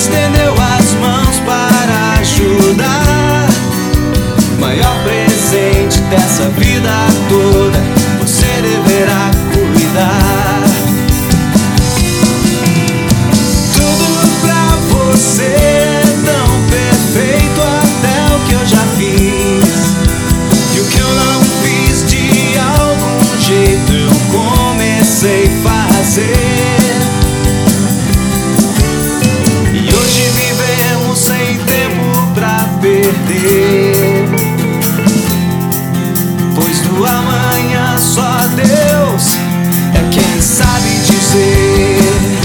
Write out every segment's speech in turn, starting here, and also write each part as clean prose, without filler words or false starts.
estendeu as mãos para ajudar. Maior presente dessa vida toda você deverá cuidar. Tudo pra você é tão perfeito, até o que eu já fiz. E o que eu não fiz, de algum jeito eu comecei a fazer. E hoje vivemos sem tempo pra perder, pois do amanhã só Deus é quem sabe dizer.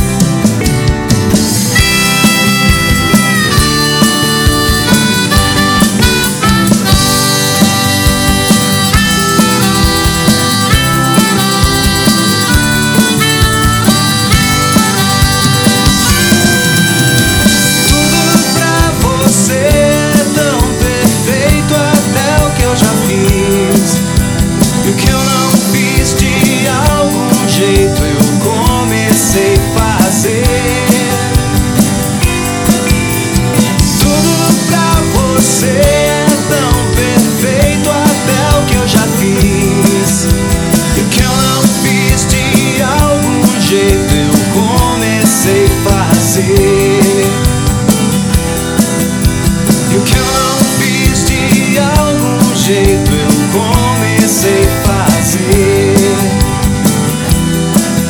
E o que eu não fiz, de algum jeito eu comecei a fazer.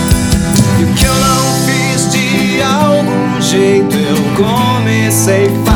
E o que eu não fiz, de algum jeito eu comecei a fazer.